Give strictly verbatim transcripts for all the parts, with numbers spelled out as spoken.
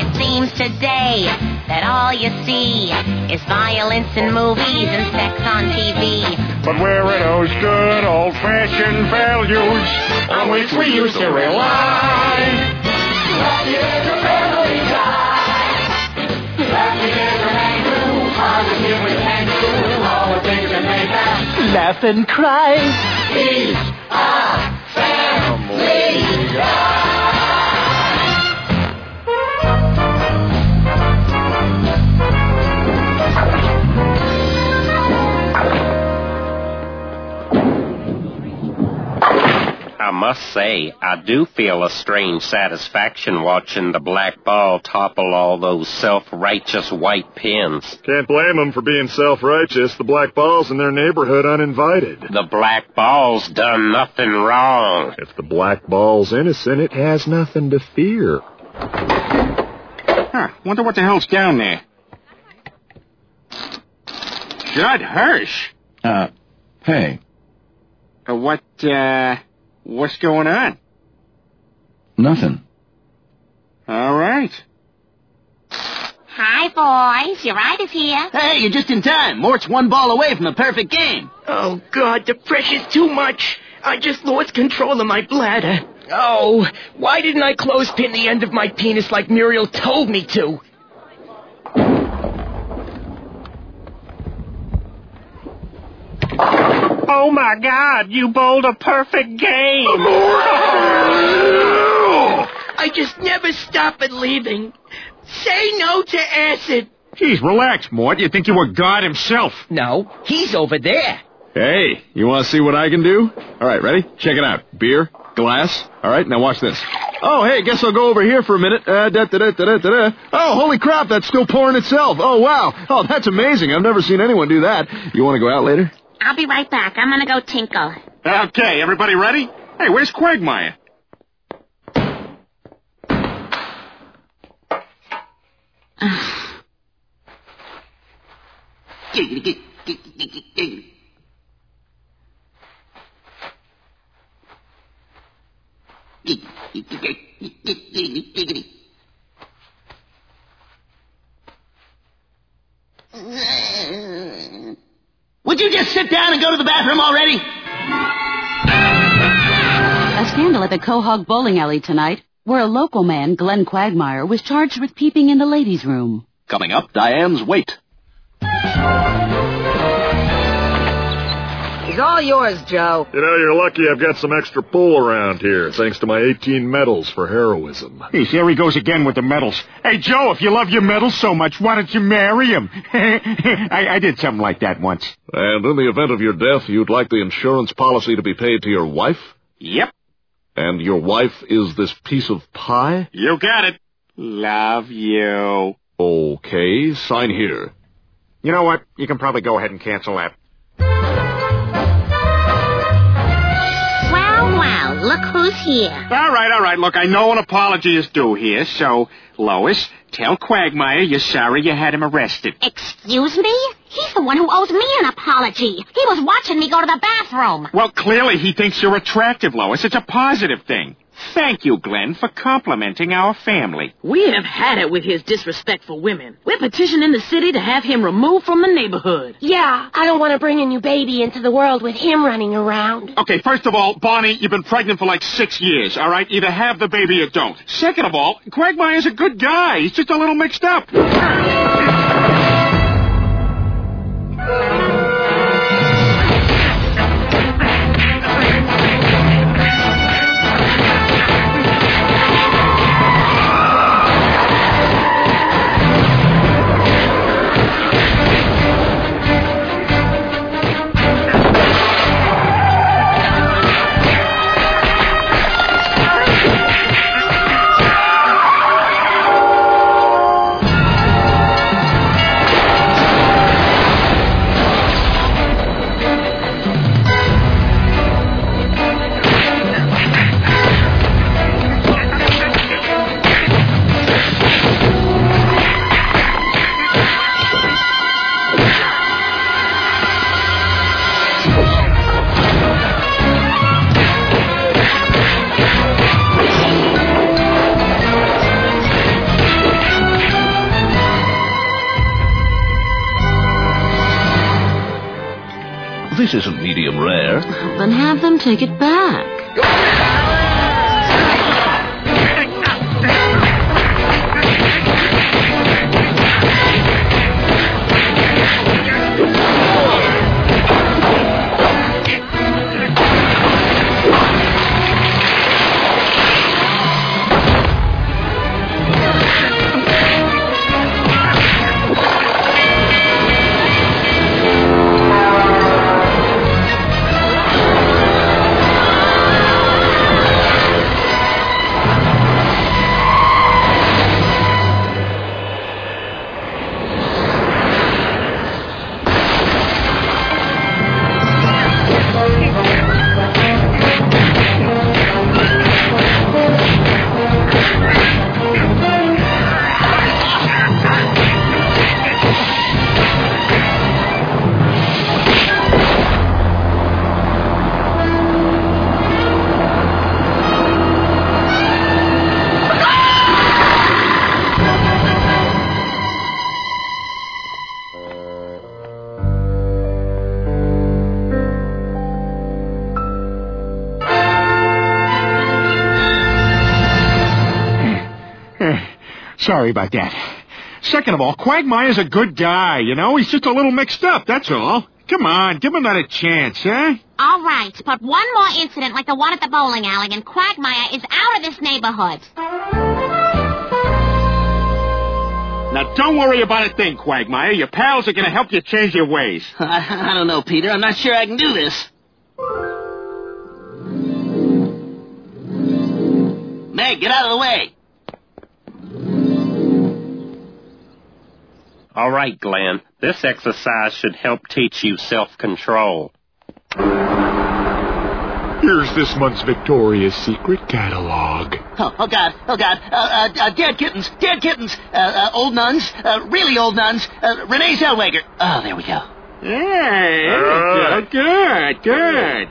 it seems today that all you see is violence in movies and sex on T V. But where are those good old-fashioned values on which we used to rely? Lucky there's a family guy. Lucky there's a man who positively can do all the things that make us laugh and cry. He's a family guy. I must say, I do feel a strange satisfaction watching the black ball topple all those self-righteous white pins. Can't blame them for being self-righteous. The black ball's in their neighborhood uninvited. The black ball's done nothing wrong. If the black ball's innocent, it has nothing to fear. Huh, wonder what the hell's down there. Judd Hirsch? Uh, hey. Uh, what, uh... What's going on? Nothing. All right. Hi, boys. Your ride is here. Hey, you're just in time. Mort's one ball away from a perfect game. Oh, God, the pressure's too much. I just lost control of my bladder. Oh, why didn't I clothespin the end of my penis like Muriel told me to? Oh, my God, you bowled a perfect game. I just never stop believing. Say no to acid. Geez, relax, Mort. You think you were God himself. No, he's over there. Hey, you want to see what I can do? All right, ready? Check it out. Beer, glass. All right, now watch this. Oh, hey, guess I'll go over here for a minute. Uh, da, da, da, da, da, da. Oh, holy crap, that's still pouring itself. Oh, wow. Oh, that's amazing. I've never seen anyone do that. You want to go out later? I'll be right back. I'm gonna go tinkle. Okay, everybody ready? Hey, where's Quagmire? Would you just sit down and go to the bathroom already? A scandal at the Quahog Bowling Alley tonight, where a local man, Glenn Quagmire, was charged with peeping in the ladies' room. Coming up, Diane's Weight. It's all yours, Joe. You know, you're lucky I've got some extra pull around here, thanks to my eighteen medals for heroism. Hey, here he goes again with the medals. Hey, Joe, if you love your medals so much, why don't you marry him? I, I did something like that once. And in the event of your death, you'd like the insurance policy to be paid to your wife? Yep. And your wife is this piece of pie? You got it. Love you. Okay, sign here. You know what? You can probably go ahead and cancel that. Well, well, look who's here. All right, all right. Look, I know an apology is due here, so, Lois, tell Quagmire you're sorry you had him arrested. Excuse me? He's the one who owes me an apology. He was watching me go to the bathroom. Well, clearly he thinks you're attractive, Lois. It's a positive thing. Thank you, Glenn, for complimenting our family. We have had it with his disrespectful women. We're petitioning the city to have him removed from the neighborhood. Yeah, I don't want to bring a new baby into the world with him running around. Okay, first of all, Bonnie, you've been pregnant for like six years, all right? Either have the baby or don't. Second of all, Quagmire's a good guy. He's just a little mixed up. This isn't medium rare. Then have them take it back. Sorry about that. Second of all, Quagmire's a good guy, you know? He's just a little mixed up, that's all. Come on, give him another chance, huh? All right, but one more incident like the one at the bowling alley, and Quagmire is out of this neighborhood. Now, don't worry about a thing, Quagmire. Your pals are going to help you change your ways. I, I don't know, Peter. I'm not sure I can do this. Meg, get out of the way. All right, Glenn. This exercise should help teach you self-control. Here's this month's Victoria's Secret catalog. Oh, oh God, oh, God. Uh, uh, uh, dead kittens, dead kittens. Uh, uh, old nuns, uh, really old nuns. Uh, Renee Zellweger. Oh, there we go. Hey, uh, good, good, good.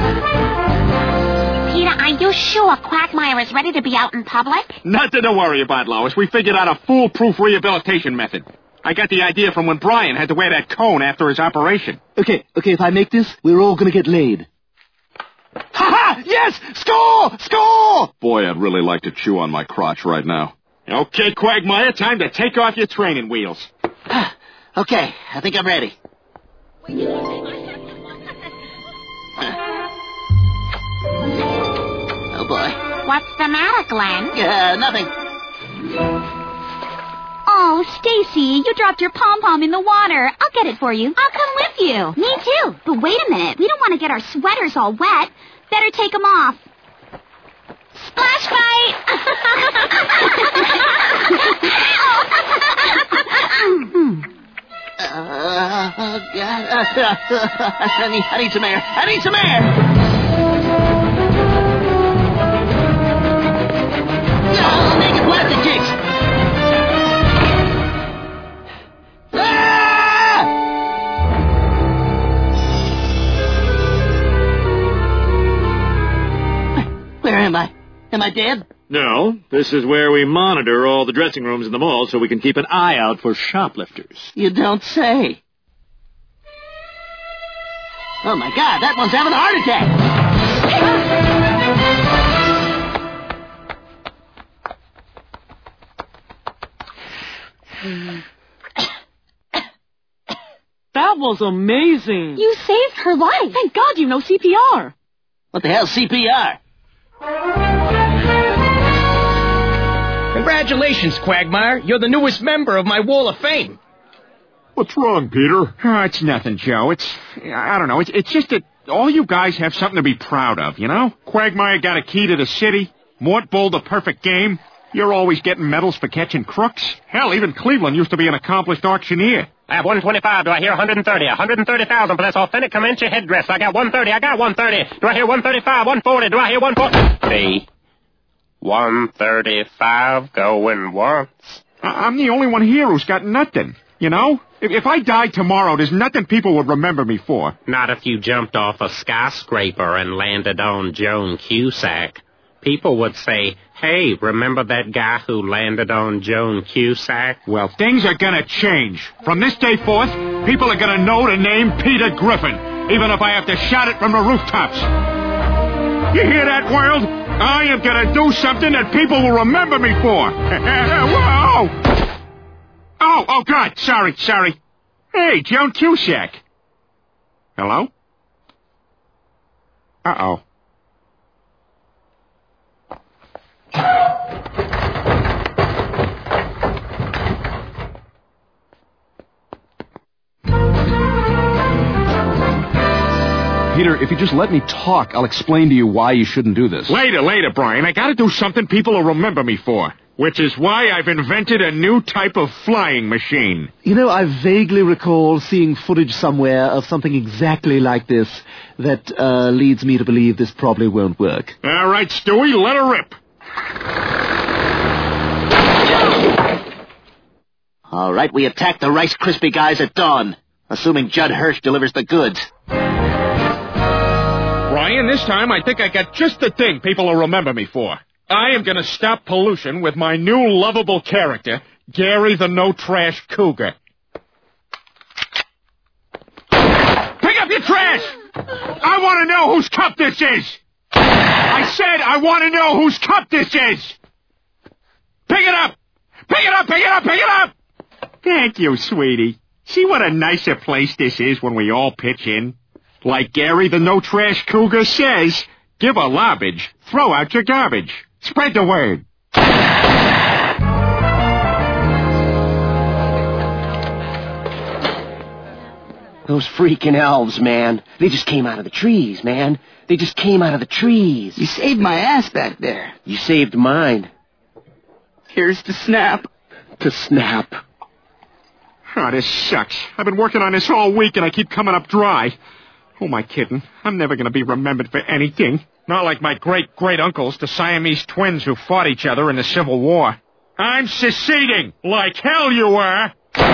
Peter, are you sure Quagmire is ready to be out in public? Nothing to worry about, Lois. We figured out a foolproof rehabilitation method. I got the idea from when Brian had to wear that cone after his operation. Okay, okay, if I make this, we're all gonna get laid. Ha-ha! Yes! Score! Score! Boy, I'd really like to chew on my crotch right now. Okay, Quagmire, time to take off your training wheels. Okay, I think I'm ready. Oh, boy. What's the matter, Glenn? Uh, nothing. Oh, Stacy, you dropped your pom-pom in the water. I'll get it for you. I'll come with you. Me too. But wait a minute. We don't want to get our sweaters all wet. Better take them off. Splash fight! uh, oh, God. I, need, I need some air. I need some air! Oh, naked plastic chicks! Where am I? Am I dead? No. This is where we monitor all the dressing rooms in the mall so we can keep an eye out for shoplifters. You don't say. Oh, my God, that one's having a heart attack. That was amazing. You saved her life. Thank God you know C P R. What the hell's C P R? Congratulations, Quagmire. You're the newest member of my Wall of Fame. What's wrong, Peter? Oh, it's nothing, Joe. It's, I don't know, it's, it's just that all you guys have something to be proud of, you know? Quagmire got a key to the city. Mort bowled a perfect game. You're always getting medals for catching crooks. Hell, even Cleveland used to be an accomplished auctioneer. I have one twenty-five. Do I hear one hundred thirty? one hundred thirty thousand for this authentic Comanche headdress. I got one thirty. I got one thirty. Do I hear one thirty-five? one forty. Do I hear one forty? one thirty-five going once. I'm the only one here who's got nothing, you know? If, if I died tomorrow, there's nothing people would remember me for. Not if you jumped off a skyscraper and landed on Joan Cusack. People would say, hey, remember that guy who landed on Joan Cusack? Well, things are gonna change. From this day forth, People are gonna know the name Peter Griffin, even if I have to shout it from the rooftops. You hear that, world? I am gonna do something that people will remember me for. Whoa! Oh, oh, God, sorry, sorry. Hey, Joan Cusack. Hello? Uh-oh. Peter, if you just let me talk, I'll explain to you why you shouldn't do this. Later, later, Brian. I gotta do something people will remember me for. Which is why I've invented a new type of flying machine. You know, I vaguely recall seeing footage somewhere of something exactly like this that uh, leads me to believe this probably won't work. All right, Stewie, let her rip. All right, we attack the Rice Krispie guys at dawn, assuming Judd Hirsch delivers the goods. Brian, this time I think I got just the thing people will remember me for. I am going to stop pollution with my new lovable character, Gary the No-Trash Cougar. Pick up your trash! I want to know whose cup this is! I said I want to know whose cup this is! Pick it up! Pick it up, pick it up, pick it up! Thank you, sweetie. See what a nicer place this is when we all pitch in? Like Gary the No-Trash Cougar says, give a lobbage, throw out your garbage. Spread the word. Those freaking elves, man. They just came out of the trees, man. They just came out of the trees. You saved my ass back there. You saved mine. Here's the snap. To snap. Oh, this sucks. I've been working on this all week and I keep coming up dry. Who am I kidding? I'm never going to be remembered for anything. Not like my great-great-uncles, the Siamese twins who fought each other in the Civil War. I'm seceding, like hell you were!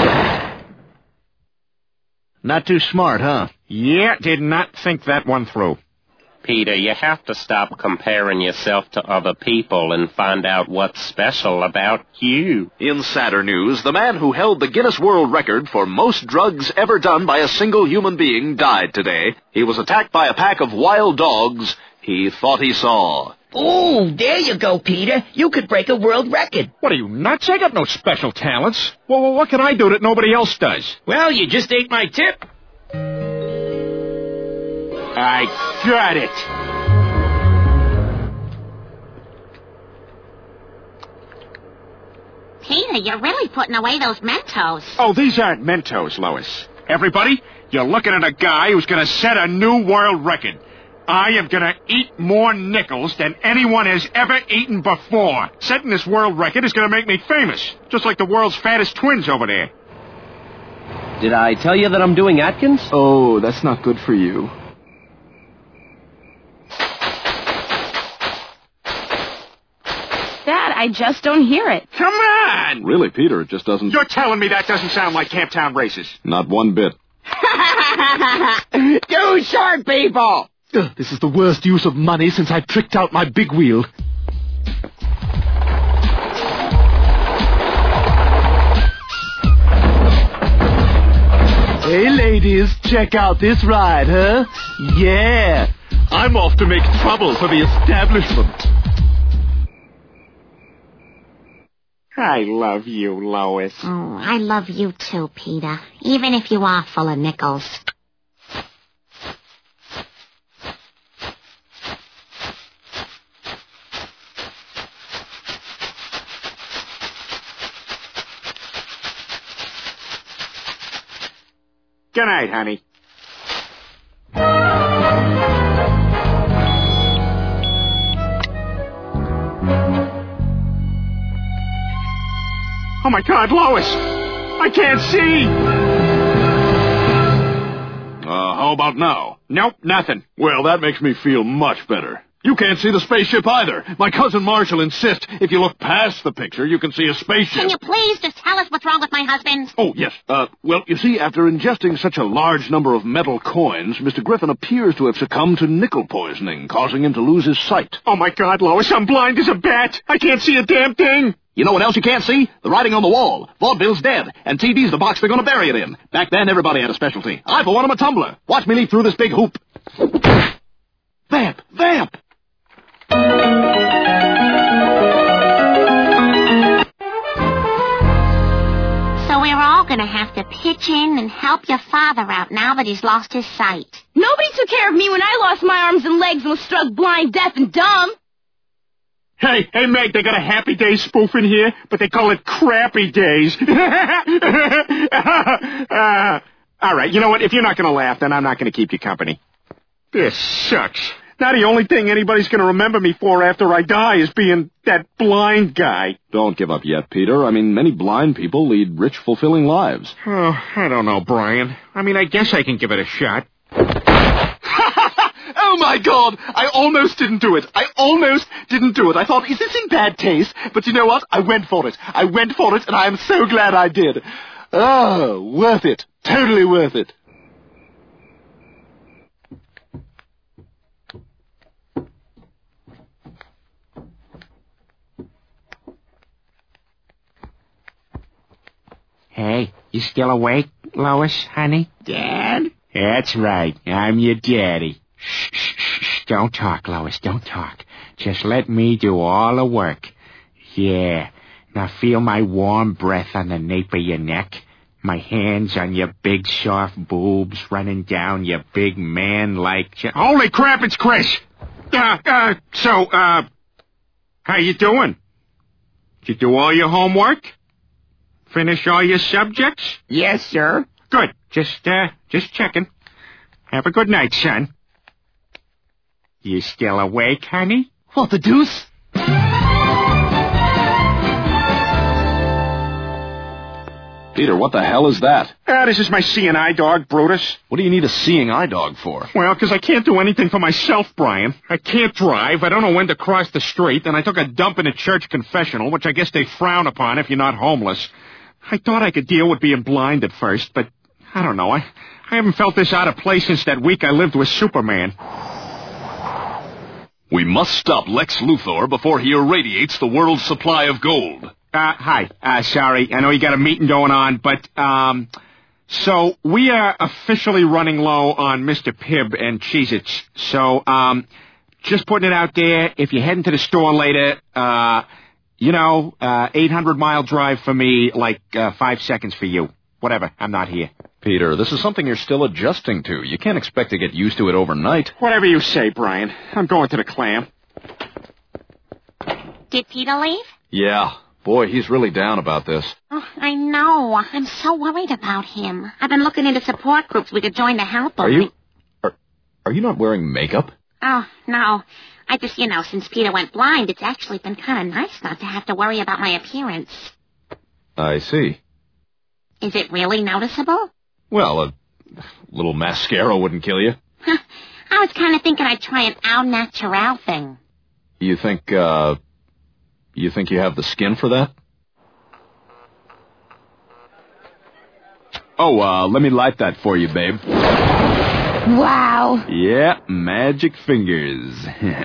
Not too smart, huh? Yeah, did not think that one through. Peter, you have to stop comparing yourself to other people and find out what's special about you. In sadder news, the man who held the Guinness World Record for most drugs ever done by a single human being died today. He was attacked by a pack of wild dogs he thought he saw. Ooh, there you go, Peter. You could break a world record. What are you, nuts? I got no special talents. Well, what can I do that nobody else does? Well, you just ate my tip. I got it. Peter, you're really putting away those Mentos. Oh, these aren't Mentos, Lois. Everybody, you're looking at a guy who's going to set a new world record. I am going to eat more nickels than anyone has ever eaten before. Setting this world record is going to make me famous, just like the world's fattest twins over there. Did I tell you that I'm doing Atkins? Oh, that's not good for you. Dad, I just don't hear it. Come on! Really, Peter, it just doesn't... You're telling me that doesn't sound like Camptown races? Not one bit. You short people! Ugh, this is the worst use of money since I tricked out my big wheel. Hey, ladies, check out this ride, huh? Yeah, I'm off to make trouble for the establishment. I love you, Lois. Oh, I love you too, Peter. Even if you are full of nickels. Good night, honey. Oh, my God, Lois! I can't see! Uh, how about now? Nope, nothing. Well, that makes me feel much better. You can't see the spaceship either. My cousin Marshall insists if you look past the picture, you can see a spaceship. Can you please just tell us what's wrong with my husband? Oh, yes. Uh, well, you see, after ingesting such a large number of metal coins, Mister Griffin appears to have succumbed to nickel poisoning, causing him to lose his sight. Oh, my God, Lois, I'm blind as a bat. I can't see a damn thing. You know what else you can't see? The writing on the wall. Vaudeville's dead, and T V's the box they're going to bury it in. Back then, everybody had a specialty. I, for one, am a tumbler. Watch me leap through this big hoop. Vamp! Vamp! So we're all gonna have to pitch in and help your father out now that he's lost his sight. Nobody took care of me when I lost my arms and legs and was struck blind, deaf, and dumb. Hey, hey, Meg, they got a Happy Days spoof in here, but they call it Crappy Days. uh, all right, you know what? If you're not going to laugh, then I'm not going to keep you company. This sucks. Now the only thing anybody's going to remember me for after I die is being that blind guy. Don't give up yet, Peter. I mean, many blind people lead rich, fulfilling lives. Oh, I don't know, Brian. I mean, I guess I can give it a shot. Oh, my God! I almost didn't do it. I almost didn't do it. I thought, is this in bad taste? But you know what? I went for it. I went for it, and I am so glad I did. Oh, worth it. Totally worth it. Hey, you still awake, Lois, honey? Dad? That's right. I'm your daddy. Shh, shh, shh. Don't talk, Lois. Don't talk. Just let me do all the work. Yeah. Now feel my warm breath on the nape of your neck. My hands on your big, soft boobs running down your big man-like... Ch- Holy crap, it's Chris! Uh, uh, so, uh, how you doing? Did you do all your homework? Finish all your subjects? Yes, sir. Good. Just, uh, just checking. Have a good night, son. You still awake, honey? What the deuce? Peter, what the hell is that? Ah, this is my seeing eye dog, Brutus. What do you need a seeing eye dog for? Well, because I can't do anything for myself, Brian. I can't drive. I don't know when to cross the street. And I took a dump in a church confessional, which I guess they frown upon if you're not homeless. I thought I could deal with being blind at first, but I don't know. I, I haven't felt this out of place since that week I lived with Superman. We must stop Lex Luthor before he irradiates the world's supply of gold. Uh, hi. Uh, sorry. I know you got a meeting going on, but, um, so we are officially running low on Mister Pibb and Cheez-Its. So, um, just putting it out there, if you're heading to the store later, uh, you know, uh, eight hundred mile drive for me, like, uh, five seconds for you. Whatever. I'm not here. Peter, this is something you're still adjusting to. You can't expect to get used to it overnight. Whatever you say, Brian. I'm going to the clam. Did Peter leave? Yeah. Boy, he's really down about this. Oh, I know. I'm so worried about him. I've been looking into support groups we could join to help him. Are you... Are, are you not wearing makeup? Oh, no. I just, you know, since Peter went blind, it's actually been kind of nice not to have to worry about my appearance. I see. Is it really noticeable? Well, a little mascara wouldn't kill you. I was kind of thinking I'd try an au naturel thing. You think, uh... You think you have the skin for that? Oh, uh, let me light that for you, babe. Wow. Yeah, magic fingers.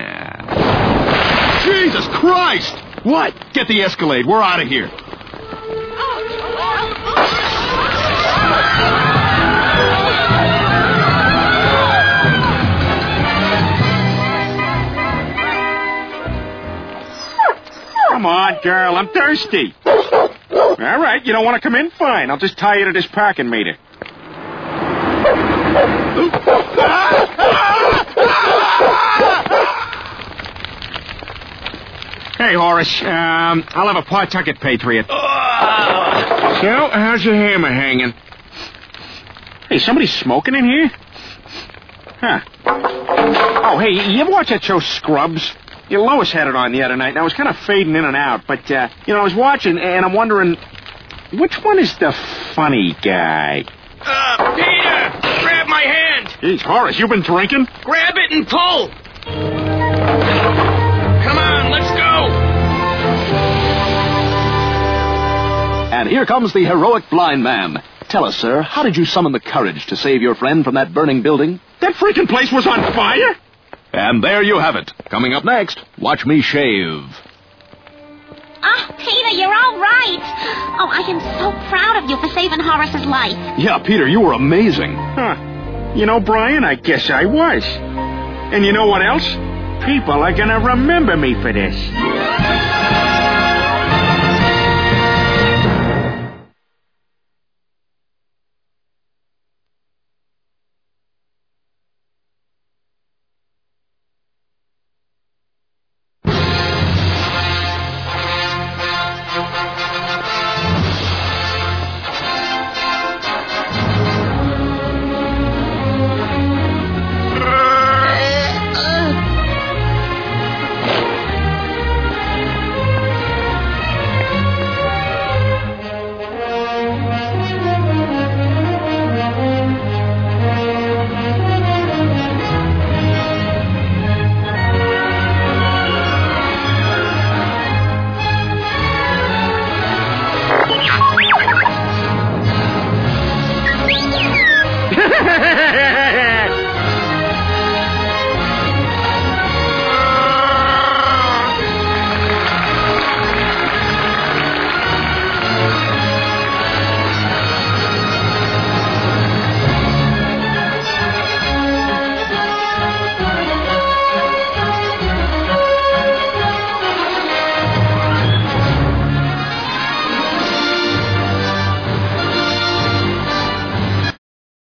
Jesus Christ! What? Get the Escalade. We're out of here. Come on, girl, I'm thirsty. All right, you don't want to come in? Fine, I'll just tie you to this parking meter. Hey, Horace, um, I'll have a Pawtucket Patriot. So, how's your hammer hanging? Hey, somebody smoking in here? Huh. Oh, hey, you ever watch that show Scrubs? Yeah, Lois had it on the other night, and I was kind of fading in and out, but, uh, you know, I was watching, and I'm wondering, which one is the funny guy? Uh, Peter! Grab my hand! Jeez, Horace, you been drinking? Grab it and pull! Come on, let's go! And here comes the heroic blind man. Tell us, sir, how did you summon the courage to save your friend from that burning building? That freaking place was on fire? And there you have it. Coming up next, watch me shave. Ah, Peter, you're all right. Oh, I am so proud of you for saving Horace's life. Yeah, Peter, you were amazing. Huh. You know, Brian, I guess I was. And you know what else? People are gonna remember me for this.